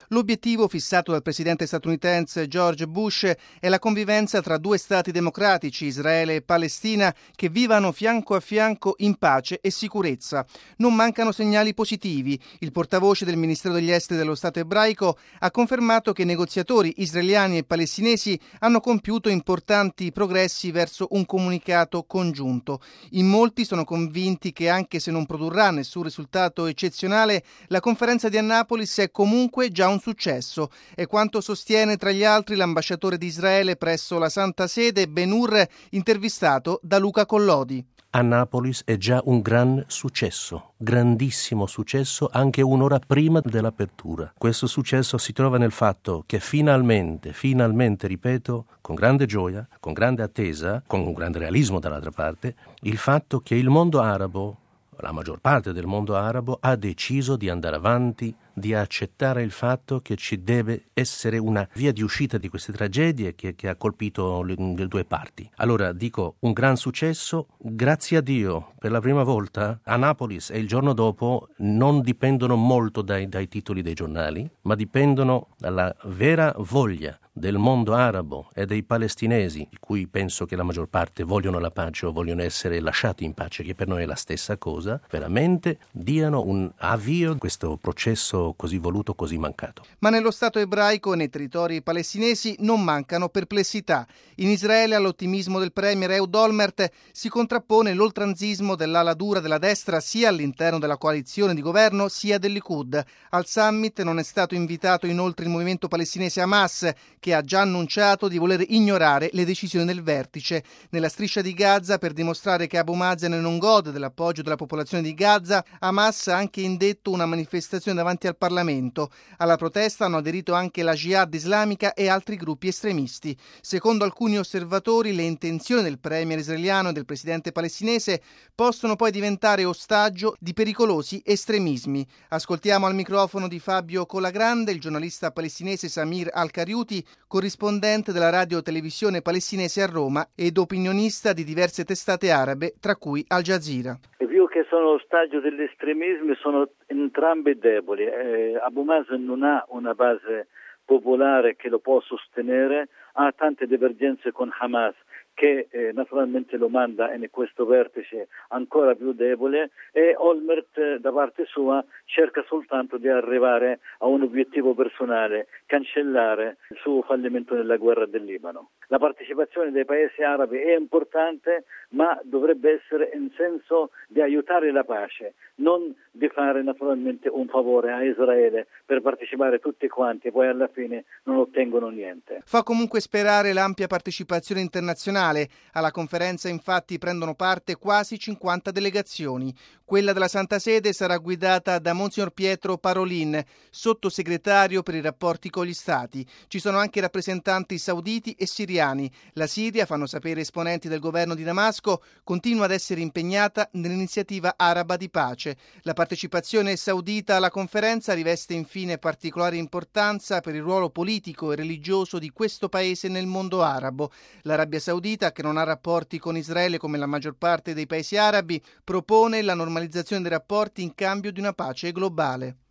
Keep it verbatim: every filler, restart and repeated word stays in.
L'obiettivo fissato dal presidente statunitense George Bush è la convivenza tra due stati democratici, Israele e Palestina, che vivano fianco a fianco in pace e sicurezza. Non mancano segnali positivi. Il portavoce del Ministero degli Esteri dello Stato ebraico ha confermato che i negoziatori israeliani e palestinesi hanno compiuto importanti progressi verso un comunicato congiunto. In molti sono convinti che, anche se non produrrà nessun risultato eccezionale, la conferenza di Annapolis è comunque già un successo. È quanto sostiene tra gli altri l'ambasciatore di Israele presso la Santa Sede, Ben-Hur, intervistato da Luca Collodi. Annapolis è già un gran successo, grandissimo successo, anche un'ora prima dell'apertura. Questo successo si trova nel fatto che finalmente, finalmente, ripeto, con grande gioia, con grande attesa, con un grande realismo dall'altra parte, il fatto che il mondo arabo, la maggior parte del mondo arabo, ha deciso di andare avanti, di accettare il fatto che ci deve essere una via di uscita di queste tragedie che, che ha colpito le, le due parti. Allora dico, un gran successo, grazie a Dio, per la prima volta Annapolis e il giorno dopo non dipendono molto dai, dai titoli dei giornali, ma dipendono dalla vera voglia del mondo arabo e dei palestinesi, di cui penso che la maggior parte vogliono la pace o vogliono essere lasciati in pace, che per noi è la stessa cosa, veramente diano un avvio a questo processo così voluto, così mancato. Ma nello Stato ebraico e nei territori palestinesi non mancano perplessità. In Israele all'ottimismo del premier Ehud Olmert si contrappone l'oltranzismo dell'ala dura della destra sia all'interno della coalizione di governo sia del Likud. Al summit non è stato invitato inoltre il movimento palestinese Hamas, che ha già annunciato di voler ignorare le decisioni del vertice. Nella striscia di Gaza, per dimostrare che Abu Mazen non gode dell'appoggio della popolazione di Gaza, Hamas ha anche indetto una manifestazione davanti al Parlamento. Alla protesta hanno aderito anche la Jihad islamica e altri gruppi estremisti. Secondo alcuni osservatori, le intenzioni del premier israeliano e del presidente palestinese possono poi diventare ostaggio di pericolosi estremismi. Ascoltiamo al microfono di Fabio Colagrande il giornalista palestinese Samir Al-Kariuti, corrispondente della radio-televisione palestinese a Roma ed opinionista di diverse testate arabe, tra cui Al Jazeera. Più che sono ostaggio degli estremismi, sono entrambi deboli. Eh, Abu Mazen non ha una base popolare che lo può sostenere, ha tante divergenze con Hamas, che eh, naturalmente lo manda in questo vertice ancora più debole, e Olmert eh, da parte sua cerca soltanto di arrivare a un obiettivo personale, cancellare il suo fallimento nella guerra del Libano. La partecipazione dei paesi arabi è importante, ma dovrebbe essere in senso di aiutare la pace, non di fare naturalmente un favore a Israele per partecipare tutti quanti e poi alla fine non ottengono niente. Fa comunque sperare l'ampia partecipazione internazionale. Alla conferenza infatti prendono parte quasi cinquanta delegazioni. Quella della Santa Sede sarà guidata da Monsignor Pietro Parolin, sottosegretario per i rapporti con gli Stati. Ci sono anche rappresentanti sauditi e siriani. La Siria, fanno sapere esponenti del governo di Damasco, continua ad essere impegnata nell'iniziativa araba di pace. La partecipazione saudita alla conferenza riveste infine particolare importanza per il ruolo politico e religioso di questo paese nel mondo arabo. L'Arabia Saudita, che non ha rapporti con Israele come la maggior parte dei paesi arabi, propone la normalizzazione dei rapporti in cambio di una pace globale.